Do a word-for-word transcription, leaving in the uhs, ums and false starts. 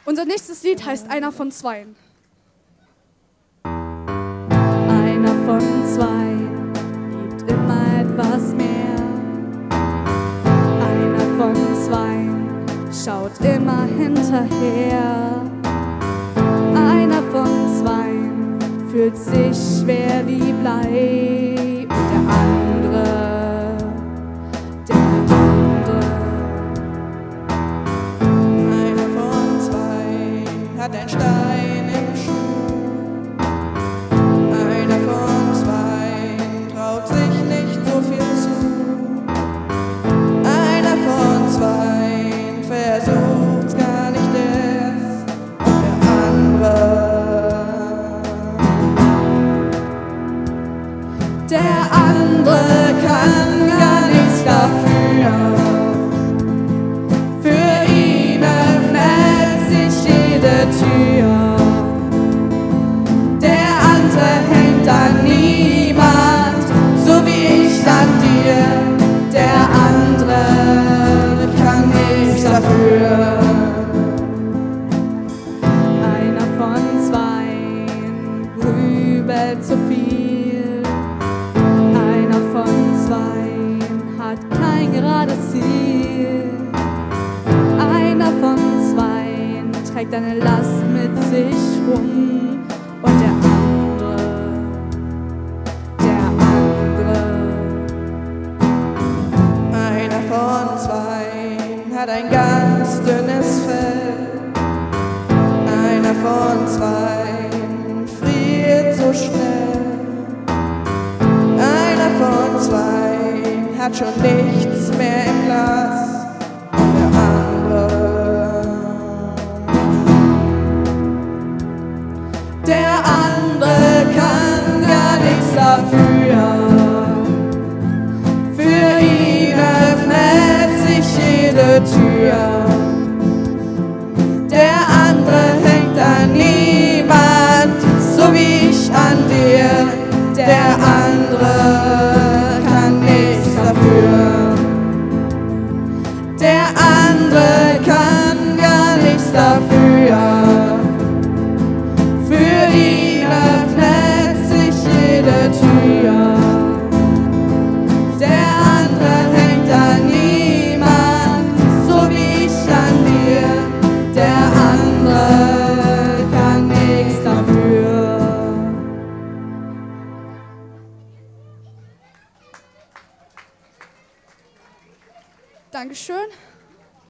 Unser nächstes Lied heißt Einer von Zweien. Einer von zweien liebt immer etwas mehr. Einer von zweien schaut immer hinterher. Einer von zweien fühlt sich schwer wie Blei. Und der andere, der andere. Einer von zweien hat ein Stein im Schuh. Einer von zweien traut sich nicht so viel zu. Einer von zweien versucht's gar nicht erst. Und der andere, der andere kann gar nichts dafür. Für ihn öffnet sich jede Tür. Der andere hängt an niemand, so wie ich an dir. Der andere kann nichts dafür. Einer von zweien grübelt zu viel. Einer von zweien hat kein gerades Ziel. Einer von zweien trägt eine Last mit sich rum. Und der andere, der andere. Einer von zweien hat ein ganz dünnes Fell. Einer von zweien friert so schnell. Einer von zweien hat schon nichts mehr im Glas. Und der andere, der andere kann gar nichts dafür. Für ihn öffnet sich jede Tür. Der andere hängt an niemand, so wie ich an dir. Der andere kann nichts dafür. Der andere kann gar nichts dafür. Für ihn öffnet sich jede Tür. Der andere hängt an niemand, so wie ich an dir. Der andere kann nichts dafür. Dankeschön.